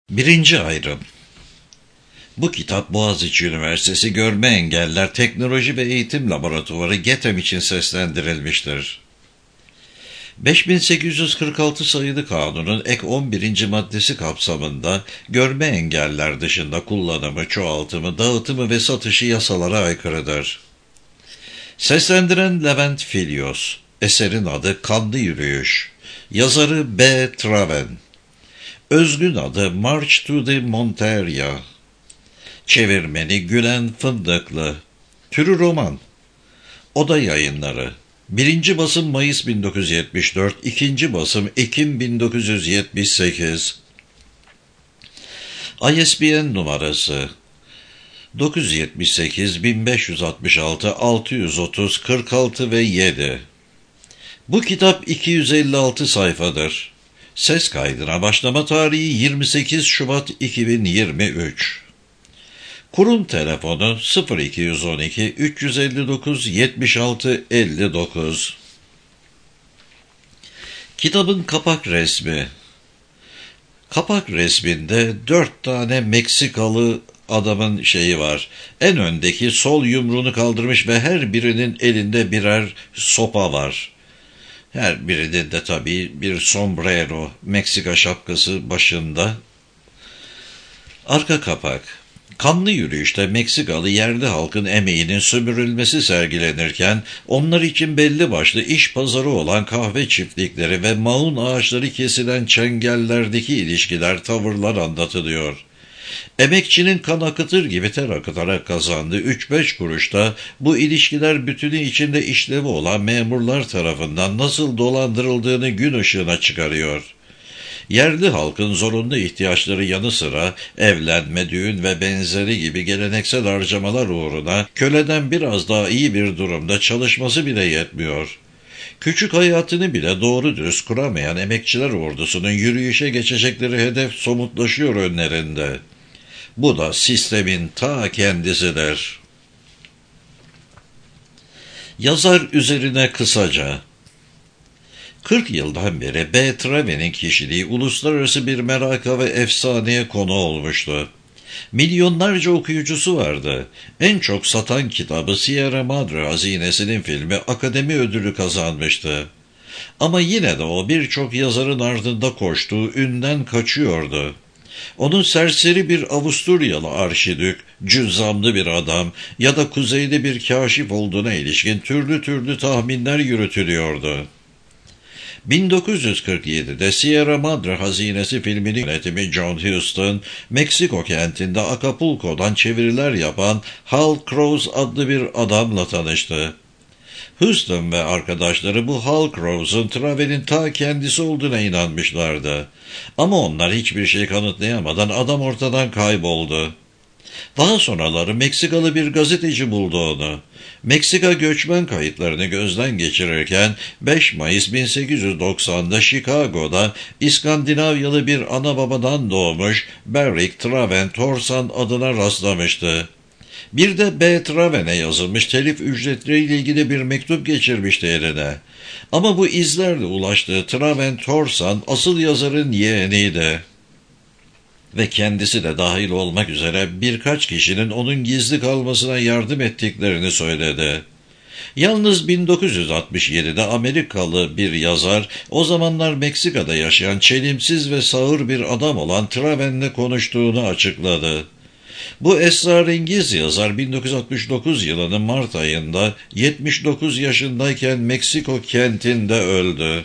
Birinci ayrım. Bu kitap Boğaziçi Üniversitesi Görme Engeller Teknoloji ve Eğitim Laboratuvarı GETEM için seslendirilmiştir. 5846 sayılı kanunun ek 11. maddesi kapsamında görme engeller dışında kullanımı, çoğaltımı, dağıtımı ve satışı yasalara aykırıdır. Seslendiren Levent Filyos. Eserin adı Kanlı Yürüyüş. Yazarı B. Traven. Özgün adı March to the Monteria. Çevirmeni Gülen Fındıklı. Türü roman. Oda Yayınları. 1. basım Mayıs 1974, 2. basım Ekim 1978. ISBN numarası 978 1566 630 46 ve 7. Bu kitap 256 sayfadır. Ses kaydına başlama tarihi 28 Şubat 2023. Kurum telefonu 0212 359 76 59. Kitabın kapak resmi. Kapak resminde 4 tane Meksikalı adamın şeyi var. En öndeki sol yumruğunu kaldırmış ve her birinin elinde birer sopa var. Her birinde de tabii bir sombrero, Meksika şapkası başında. Arka kapak. Kanlı Yürüyüşte Meksikalı yerli halkın emeğinin sömürülmesi sergilenirken, onlar için belli başlı iş pazarı olan kahve çiftlikleri ve maun ağaçları kesilen çengellerdeki ilişkiler, tavırlar anlatılıyor. Emekçinin kan akıtır gibi ter akıtarak kazandığı 3-5 kuruşta bu ilişkiler bütünü içinde işlevi olan memurlar tarafından nasıl dolandırıldığını gün ışığına çıkarıyor. Yerli halkın zorunlu ihtiyaçları yanı sıra evlenme, düğün ve benzeri gibi geleneksel harcamalar uğruna köleden biraz daha iyi bir durumda çalışması bile yetmiyor. Küçük hayatını bile doğru düz kuramayan emekçiler ordusunun yürüyüşe geçecekleri hedef somutlaşıyor önlerinde. Bu da sistemin ta kendisidir. Yazar üzerine kısaca. 40 yıldan beri B. Traven'in kişiliği uluslararası bir meraka ve efsaneye konu olmuştu. Milyonlarca okuyucusu vardı. En çok satan kitabı Sierra Madre Hazinesi'nin filmi Akademi Ödülü kazanmıştı. Ama yine de o birçok yazarın ardında koştuğu ünden kaçıyordu. Onun serseri bir Avusturyalı arşidük, cüzzamlı bir adam ya da kuzeyde bir kaşif olduğuna ilişkin türlü türlü tahminler yürütülüyordu. 1947'de Sierra Madre Hazinesi filminin yönetimi John Huston, Meksiko kentinde Acapulco'dan çeviriler yapan Hal Crows adlı bir adamla tanıştı. Huston ve arkadaşları bu Hal Crows'un Traven'in ta kendisi olduğuna inanmışlardı. Ama onlar hiçbir şey kanıtlayamadan adam ortadan kayboldu. Daha sonraları Meksikalı bir gazeteci buldu onu. Meksika göçmen kayıtlarını gözden geçirirken 5 Mayıs 1890'da Chicago'da İskandinavyalı bir ana babadan doğmuş Beric Traven Torsan adına rastlamıştı. Bir de B. Traven'e yazılmış telif ücretleriyle ilgili bir mektup geçirmişti eline. Ama bu izlerle ulaştığı Traven Torsan asıl yazarın yeğeniydi. Ve kendisi de dahil olmak üzere birkaç kişinin onun gizli kalmasına yardım ettiklerini söyledi. Yalnız 1967'de Amerikalı bir yazar, o zamanlar Meksika'da yaşayan çelimsiz ve sağır bir adam olan Traven'le konuştuğunu açıkladı. Bu esrarengiz yazar 1969 yılının Mart ayında 79 yaşındayken Meksiko kentinde öldü.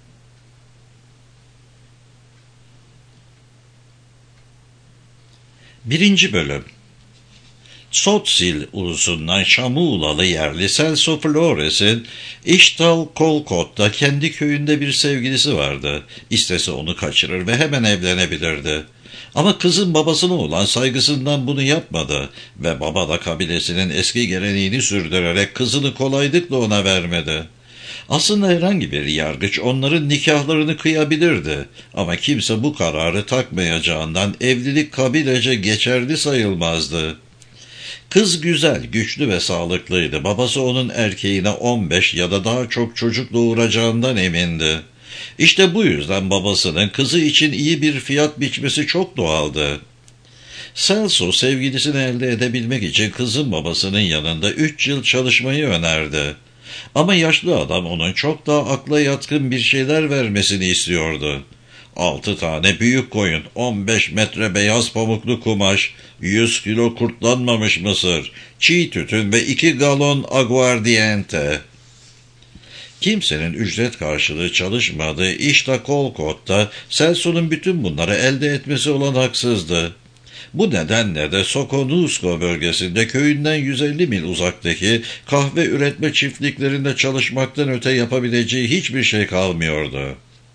1. bölüm. Tzotzil ulusundan Şamuğlalı yerli Celso Flores'in İştal-Kolkot'ta kendi köyünde bir sevgilisi vardı. İstese onu kaçırır ve hemen evlenebilirdi. Ama kızın babasına olan saygısından bunu yapmadı ve baba da kabilesinin eski geleneğini sürdürerek kızını kolaylıkla ona vermedi. Aslında herhangi bir yargıç onların nikahlarını kıyabilirdi ama kimse bu kararı takmayacağından evlilik kabilece geçerli sayılmazdı. Kız güzel, güçlü ve sağlıklıydı. Babası onun erkeğine 15 ya da daha çok çocuk doğuracağından emindi. İşte bu yüzden babasının kızı için iyi bir fiyat biçmesi çok doğaldı. Celso sevgilisini elde edebilmek için kızın babasının yanında 3 yıl çalışmayı önerdi. Ama yaşlı adam onun çok daha akla yatkın bir şeyler vermesini istiyordu. 6 tane büyük koyun, 15 metre beyaz pamuklu kumaş, 100 kilo kurtlanmamış mısır, çiğ tütün ve 2 galon aguardiente. Kimsenin ücret karşılığı çalışmadığı işte Colcott'ta Celso'nun bütün bunları elde etmesi olanaksızdı. Bu nedenle de Soconusco bölgesinde köyünden 150 mil uzaktaki kahve üretme çiftliklerinde çalışmaktan öte yapabileceği hiçbir şey kalmıyordu.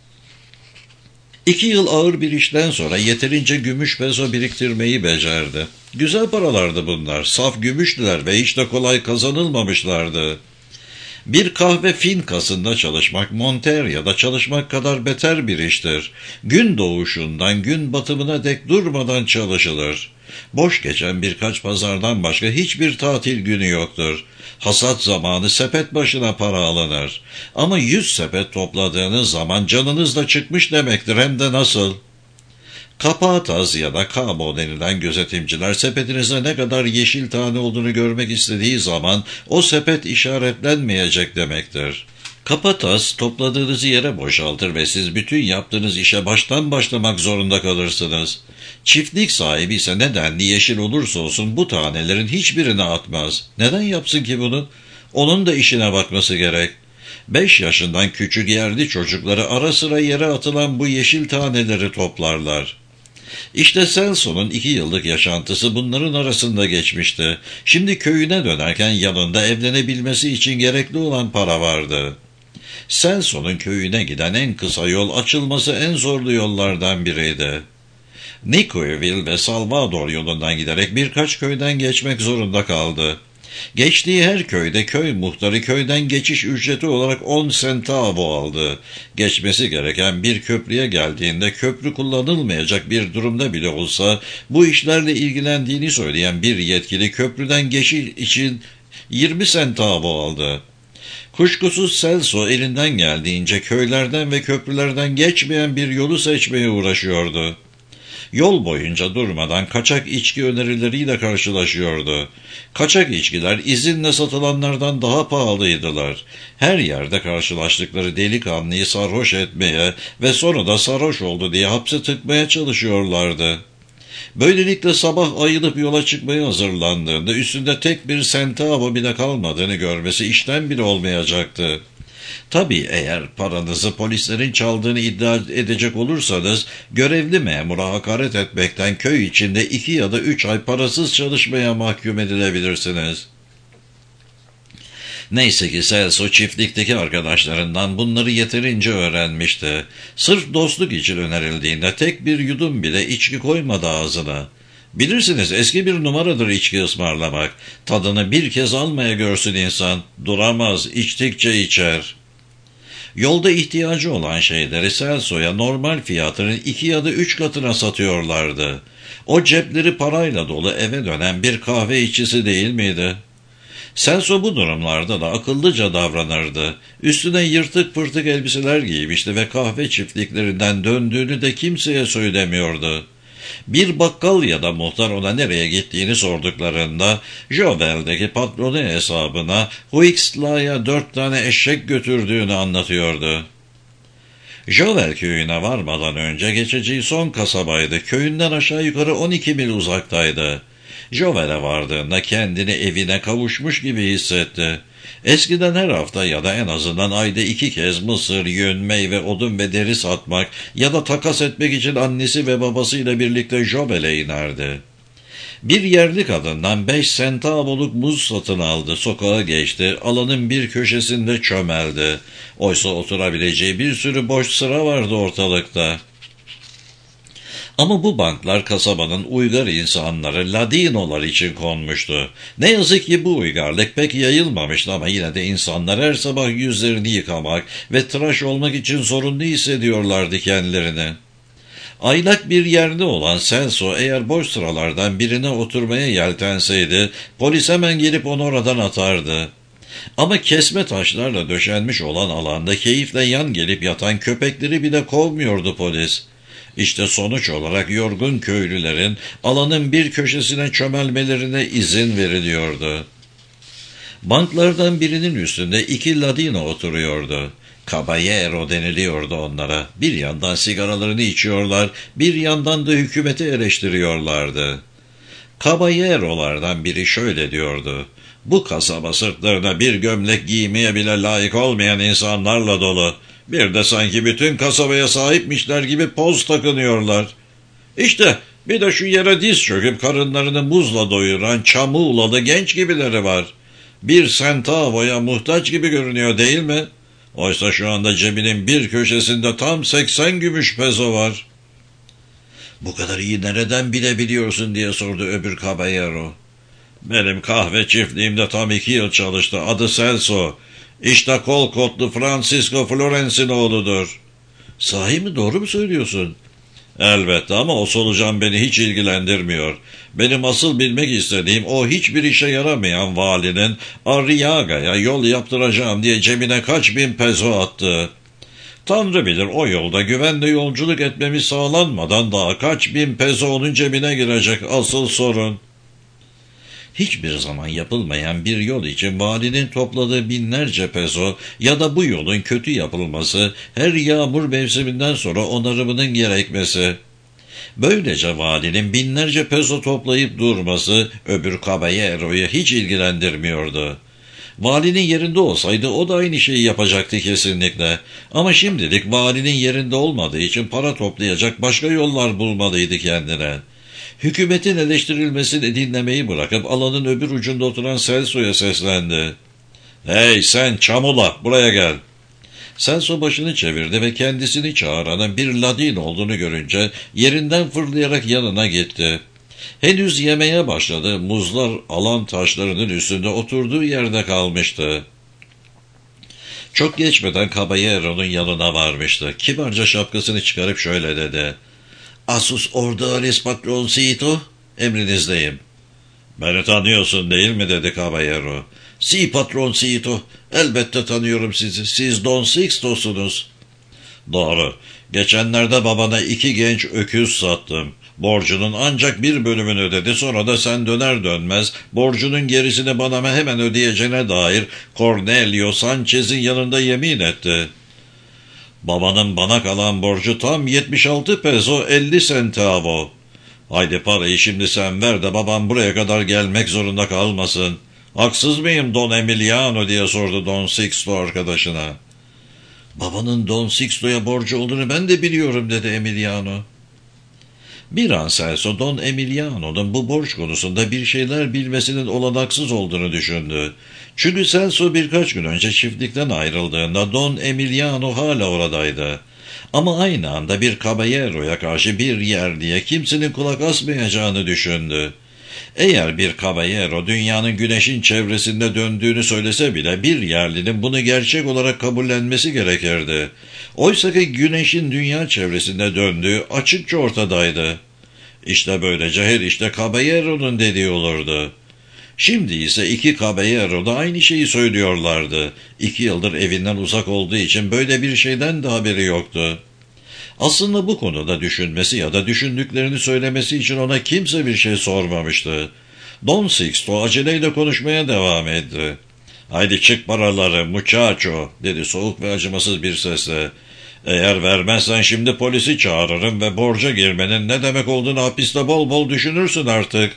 2 yıl ağır bir işten sonra yeterince gümüş peso biriktirmeyi becerdi. Güzel paralardı bunlar, saf gümüştüler ve hiç de kolay kazanılmamışlardı. Bir kahve finkasında çalışmak Monteria'da çalışmak kadar beter bir iştir. Gün doğuşundan gün batımına dek durmadan çalışılır. Boş geçen birkaç pazardan başka hiçbir tatil günü yoktur. Hasat zamanı sepet başına para alınır. Ama 100 sepet topladığınız zaman canınız da çıkmış demektir, hem de nasıl? Kapataz ya da kabo denilen gözetimciler sepetinizde ne kadar yeşil tane olduğunu görmek istediği zaman o sepet işaretlenmeyecek demektir. Kapataz topladığınız yere boşaltır ve siz bütün yaptığınız işe baştan başlamak zorunda kalırsınız. Çiftlik sahibi ise nedenli yeşil olursa olsun bu tanelerin hiçbirini atmaz. Neden yapsın ki bunu? Onun da işine bakması gerek. 5 yaşından küçük yerli çocukları ara sıra yere atılan bu yeşil taneleri toplarlar. İşte Celso'nun 2 yıllık yaşantısı bunların arasında geçmişti. Şimdi köyüne dönerken yanında evlenebilmesi için gerekli olan para vardı. Celso'nun köyüne giden en kısa yol açılması en zorlu yollardan biriydi. Nicoyville ve Salvador yolundan giderek birkaç köyden geçmek zorunda kaldı. Geçtiği her köyde köy muhtarı köyden geçiş ücreti olarak 10 centavo aldı. Geçmesi gereken bir köprüye geldiğinde köprü kullanılmayacak bir durumda bile olsa bu işlerle ilgilendiğini söyleyen bir yetkili köprüden geçiş için 20 centavo aldı. Kuşkusuz Celso elinden geldiğince köylerden ve köprülerden geçmeyen bir yolu seçmeye uğraşıyordu. Yol boyunca durmadan kaçak içki önerileriyle karşılaşıyordu. Kaçak içkiler izinle satılanlardan daha pahalıydılar. Her yerde karşılaştıkları delikanlıyı sarhoş etmeye ve sonra da sarhoş oldu diye hapse tıkmaya çalışıyorlardı. Böylelikle sabah ayılıp yola çıkmaya hazırlandığında üstünde tek bir centavo bile kalmadığını görmesi işten bile olmayacaktı. Tabii eğer paranızı polislerin çaldığını iddia edecek olursanız görevli memura hakaret etmekten köy içinde 2 ya da 3 ay parasız çalışmaya mahkum edilebilirsiniz. Neyse ki Celso çiftlikteki arkadaşlarından bunları yeterince öğrenmişti. Sırf dostluk için önerildiğinde tek bir yudum bile içki koymadı ağzına. Bilirsiniz eski bir numaradır içki ısmarlamak. Tadını bir kez almaya görsün insan. Duramaz, içtikçe içer. Yolda ihtiyacı olan şeyleri Celso'ya normal fiyatının 2 ya da 3 katına satıyorlardı. O cepleri parayla dolu eve dönen bir kahve içisi değil miydi? Celso bu durumlarda da akıllıca davranırdı. Üstüne yırtık pırtık elbiseler giymişti ve kahve çiftliklerinden döndüğünü de kimseye söylemiyordu. Bir bakkal ya da muhtar ona nereye gittiğini sorduklarında Jovel'deki patronu hesabına Huixtla'ya 4 tane eşek götürdüğünü anlatıyordu. Jovel köyüne varmadan önce geçeceği son kasabaydı. Köyünden aşağı yukarı 12 mil uzaktaydı. Jovel'e vardığında kendini evine kavuşmuş gibi hissetti. Eskiden her hafta ya da en azından ayda 2 kez mısır, yün, meyve, odun ve deri satmak ya da takas etmek için annesi ve babasıyla birlikte Jovel'e inerdi. Bir yerli kadından 5 centavoluk muz satın aldı, sokağa geçti, alanın bir köşesinde çömeldi. Oysa oturabileceği bir sürü boş sıra vardı ortalıkta. Ama bu banklar kasabanın uygar insanları, Ladinolar için konmuştu. Ne yazık ki bu uygarlık pek yayılmamıştı ama yine de insanlar her sabah yüzlerini yıkamak ve tıraş olmak için zorunlu hissediyorlardı kendilerini. Aylak bir yerde olan Celso eğer boş sıralardan birine oturmaya yeltenseydi polis hemen gelip onu oradan atardı. Ama kesme taşlarla döşenmiş olan alanda keyifle yan gelip yatan köpekleri bile kovmuyordu polis. İşte sonuç olarak yorgun köylülerin alanın bir köşesine çömelmelerine izin veriliyordu. Banklardan birinin üstünde 2 Ladino oturuyordu. Caballero deniliyordu onlara. Bir yandan sigaralarını içiyorlar, bir yandan da hükümeti eleştiriyorlardı. Caballero'lardan biri şöyle diyordu: "Bu kasaba sırtlarına bir gömlek giymeye bile layık olmayan insanlarla dolu. Bir de sanki bütün kasabaya sahipmişler gibi poz takınıyorlar. İşte bir de şu yere diz çöküp karınlarını buzla doyuran Çamuğlalı genç gibileri var. Bir centavo'ya muhtaç gibi görünüyor değil mi? Oysa şu anda cebinin bir köşesinde tam 80 gümüş peso var." "Bu kadar iyi nereden bilebiliyorsun?" diye sordu öbür caballero. "Benim kahve çiftliğimde tam 2 yıl çalıştı. Adı Celso. İşte kol kotlu Francisco Florence'in oğludur." "Sahi mi, doğru mu söylüyorsun?" "Elbette, ama o solucan beni hiç ilgilendirmiyor. Benim asıl bilmek istediğim o hiçbir işe yaramayan valinin Arriaga'ya yol yaptıracağım diye cebine kaç bin peso attı. Tanrı bilir, o yolda güvenle yolculuk etmemiz sağlanmadan daha kaç bin peso onun cebine girecek, asıl sorun." Hiçbir zaman yapılmayan bir yol için valinin topladığı binlerce peso ya da bu yolun kötü yapılması, her yağmur mevsiminden sonra onarımının gerekmesi. Böylece valinin binlerce peso toplayıp durması öbür caballero'yu hiç ilgilendirmiyordu. Valinin yerinde olsaydı o da aynı şeyi yapacaktı kesinlikle. Ama şimdilik valinin yerinde olmadığı için para toplayacak başka yollar bulmalıydı kendine. Hükümetin eleştirilmesini dinlemeyi bırakıp alanın öbür ucunda oturan Celso'ya seslendi. "Hey sen çamula, buraya gel." Celso başını çevirdi ve kendisini çağıranın bir Ladin olduğunu görünce yerinden fırlayarak yanına gitti. Henüz yemeye başladı, muzlar alan taşlarının üstünde oturduğu yerde kalmıştı. Çok geçmeden Caballero'nun yanına varmıştı. Kibarca şapkasını çıkarıp şöyle dedi: "Asus ordalis patroncito, emrinizdeyim." "Beni tanıyorsun değil mi?" dedi Caballero. "Si patroncito, elbette tanıyorum sizi. Siz Don Sixto'sunuz." "Doğru. Geçenlerde babana 2 genç öküz sattım. Borcunun ancak bir bölümünü ödedi. Sonra da sen döner dönmez borcunun gerisini bana hemen ödeyeceğine dair Cornelio Sanchez'in yanında yemin etti." "Babanın bana kalan borcu tam 76 peso 50 centavo. Haydi parayı şimdi sen ver de babam buraya kadar gelmek zorunda kalmasın. Haksız mıyım Don Emiliano?" diye sordu Don Sixto arkadaşına. "Babanın Don Sixto'ya borcu olduğunu ben de biliyorum," dedi Emiliano. Bir an Celso, Don Emiliano'nun bu borç konusunda bir şeyler bilmesinin olanaksız olduğunu düşündü. Çünkü Celso birkaç gün önce çiftlikten ayrıldığında Don Emiliano hala oradaydı. Ama aynı anda bir caballero'ya karşı bir yer diye kimsenin kulak asmayacağını düşündü. Eğer bir caballero dünyanın güneşin çevresinde döndüğünü söylese bile bir yerlinin bunu gerçek olarak kabullenmesi gerekirdi. Oysaki güneşin dünya çevresinde döndüğü açıkça ortadaydı. İşte böylece her işte caballero'nun dediği olurdu. Şimdi ise 2 caballero da aynı şeyi söylüyorlardı. 2 yıldır evinden uzak olduğu için böyle bir şeyden de haberi yoktu. Aslında bu konuda düşünmesi ya da düşündüklerini söylemesi için ona kimse bir şey sormamıştı. Don Sixto aceleyle konuşmaya devam etti. "Haydi çık paraları muchacho," dedi soğuk ve acımasız bir sesle. "Eğer vermezsen şimdi polisi çağırırım ve borca girmenin ne demek olduğunu hapiste bol bol düşünürsün artık."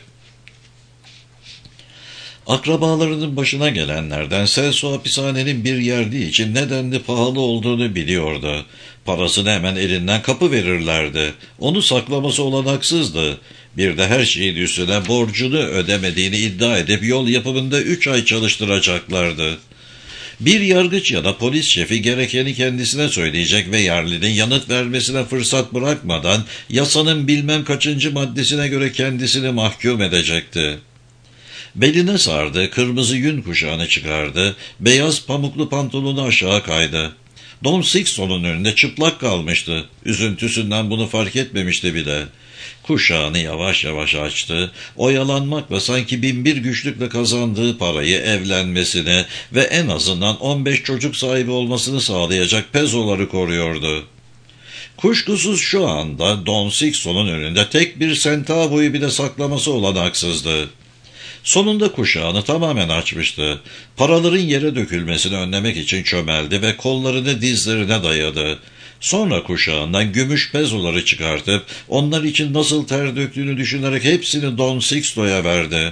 Akrabalarının başına gelenlerden Celso hapishanenin bir yerdiği için nedenli pahalı olduğunu biliyordu. Parasını hemen elinden kapıverirlerdi. Onu saklaması olanaksızdı. Bir de her şeyin üstüne borcunu ödemediğini iddia edip yol yapımında 3 ay çalıştıracaklardı. Bir yargıç ya da polis şefi gerekeni kendisine söyleyecek ve yerlinin yanıt vermesine fırsat bırakmadan yasanın bilmem kaçıncı maddesine göre kendisini mahkum edecekti. Beline sardı, kırmızı yün kuşağını çıkardı, beyaz pamuklu pantolonu aşağı kaydı. Don Sixto'nun önünde çıplak kalmıştı. Üzüntüsünden bunu fark etmemişti bile. Kuşağını yavaş yavaş açtı, oyalanmakla sanki binbir güçlükle kazandığı parayı evlenmesine ve en azından 15 çocuk sahibi olmasını sağlayacak pezoları koruyordu. Kuşkusuz şu anda Don Sixto'nun önünde tek bir centavoyu bile saklaması olanaksızdı. Sonunda kuşağını tamamen açmıştı. Paraların yere dökülmesini önlemek için çömeldi ve kollarını dizlerine dayadı. Sonra kuşağından gümüş pezoları çıkartıp onlar için nasıl ter döktüğünü düşünerek hepsini Don Sixto'ya verdi.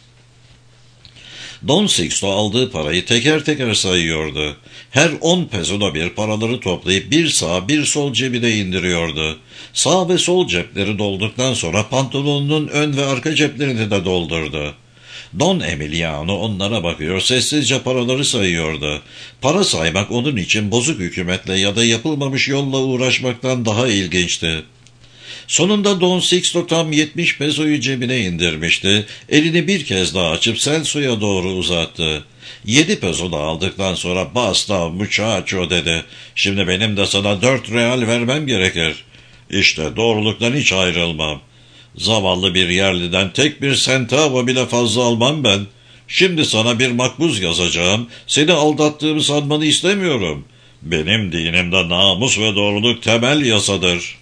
Don Sixto aldığı parayı teker teker sayıyordu. Her 10 pezoda bir paraları toplayıp bir sağ bir sol cebine indiriyordu. Sağ ve sol cepleri dolduktan sonra pantolonunun ön ve arka ceplerini de doldurdu. Don Emiliano onlara bakıyor, sessizce paraları sayıyordu. Para saymak onun için bozuk hükümetle ya da yapılmamış yolla uğraşmaktan daha ilginçti. Sonunda Don Sixto tam 70 pezoyu cebine indirmişti. Elini bir kez daha açıp Celso'ya doğru uzattı. 7 pezo da aldıktan sonra "Basta muchacho" dedi. "Şimdi benim de sana 4 real vermem gerekir. İşte doğruluktan hiç ayrılmam. Zavallı bir yerliden tek bir centavo bile fazla almam ben. Şimdi sana bir makbuz yazacağım. Seni aldattığımı sanmanı istemiyorum. Benim dinimde namus ve doğruluk temel yasadır."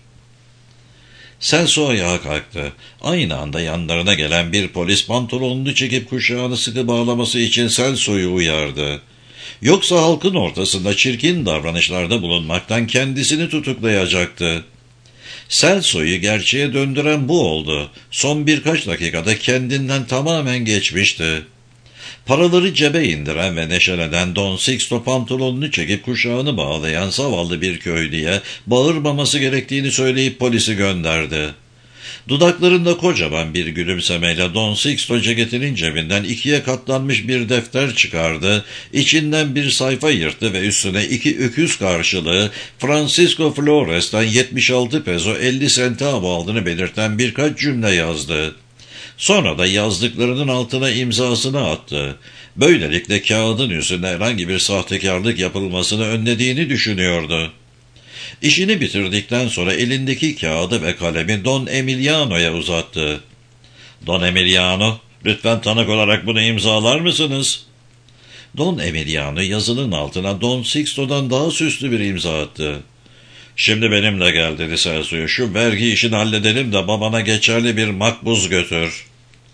Celso ayağa kalktı. Aynı anda yanlarına gelen bir polis pantolonunu çekip kuşağını sıkı bağlaması için Celso'yu uyardı. Yoksa halkın ortasında çirkin davranışlarda bulunmaktan kendisini tutuklayacaktı. Celso'yu gerçeğe döndüren bu oldu. Son birkaç dakikada kendinden tamamen geçmişti. Paraları cebe indiren ve neşelenen Don Sixto pantolonunu çekip kuşağını bağlayan zavallı bir köylüye bağırmaması gerektiğini söyleyip polisi gönderdi. Dudaklarında kocaman bir gülümsemeyle Don Sixto ceketinin cebinden 2'ye katlanmış bir defter çıkardı, içinden bir sayfa yırttı ve üstüne 2 öküz karşılığı Francisco Flores'ten 76 peso 50 centavo aldığını belirten birkaç cümle yazdı. Sonra da yazdıklarının altına imzasını attı. Böylelikle kağıdın üstünde herhangi bir sahtekarlık yapılmasını önlediğini düşünüyordu. İşini bitirdikten sonra elindeki kağıdı ve kalemi Don Emiliano'ya uzattı. "Don Emiliano, lütfen tanık olarak bunu imzalar mısınız?" Don Emiliano yazının altına Don Sixto'dan daha süslü bir imza attı. "Şimdi benimle gel," dedi Celso'ya. "Şu vergi işini halledelim de babana geçerli bir makbuz götür."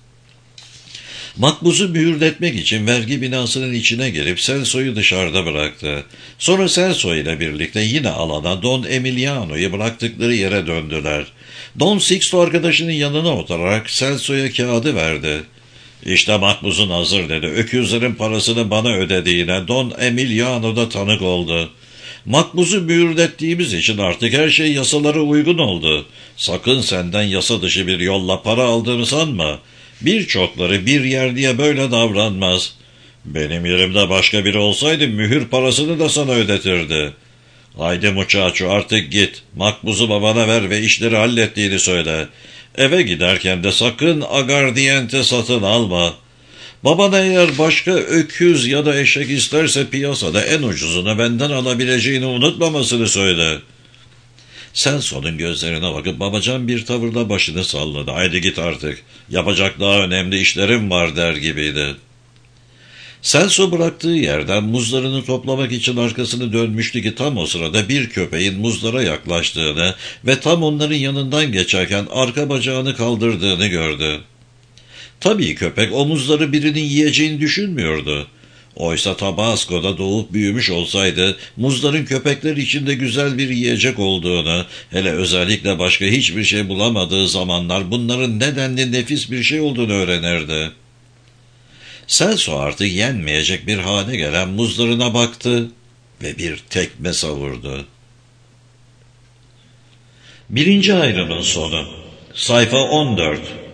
Makbuzu mühürletmek için vergi binasının içine girip Celso'yu dışarıda bıraktı. Sonra Celso ile birlikte yine alana Don Emiliano'yu bıraktıkları yere döndüler. Don Sixto arkadaşının yanına oturarak Celso'ya kağıdı verdi. "İşte makbuzun hazır," dedi. "Öküzlerin parasını bana ödediğine Don Emiliano da tanık oldu. Makbuzu mühürlettiğimiz için artık her şey yasalara uygun oldu. Sakın senden yasa dışı bir yolla para aldığımı sanma. Birçokları bir yer diye böyle davranmaz. Benim yerimde başka biri olsaydı mühür parasını da sana ödetirdi. Haydi muchacho, artık git. Makbuzu babana ver ve işleri hallettiğini söyle. Eve giderken de sakın agardiente satın alma. Baban eğer başka öküz ya da eşek isterse piyasada en ucuzunu benden alabileceğini unutmamasını söyle." Celso'nun gözlerine bakıp babacan bir tavırla başını salladı. "Haydi git artık. Yapacak daha önemli işlerim var," der gibiydi. Celso bıraktığı yerden muzlarını toplamak için arkasını dönmüştü ki tam o sırada bir köpeğin muzlara yaklaştığını ve tam onların yanından geçerken arka bacağını kaldırdığını gördü. Tabii köpek o muzları birinin yiyeceğini düşünmüyordu. Oysa Tabasco'da doğup büyümüş olsaydı muzların köpekler içinde güzel bir yiyecek olduğunu, hele özellikle başka hiçbir şey bulamadığı zamanlar bunların nedenli nefis bir şey olduğunu öğrenirdi. Celso artık yenmeyecek bir hale gelen muzlarına baktı ve bir tekme savurdu. 1. ayrımın sonu. Sayfa 14.